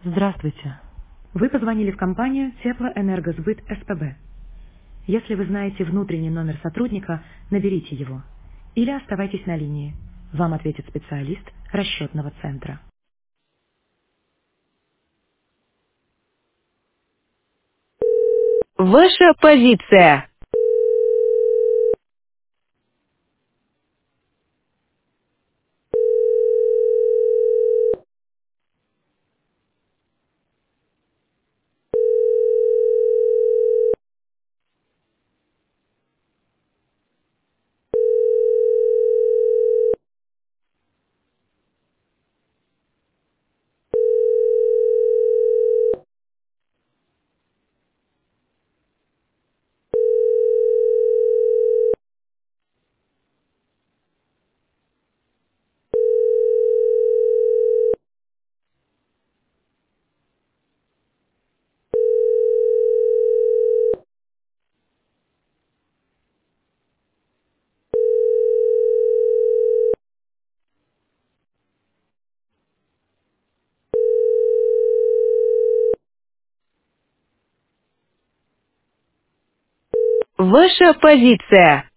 Здравствуйте. Вы позвонили в компанию Теплоэнергосбыт СПБ. Если вы знаете внутренний номер сотрудника, наберите его. Или оставайтесь на линии. Вам ответит специалист расчетного центра. Ваша позиция. Ваша позиция.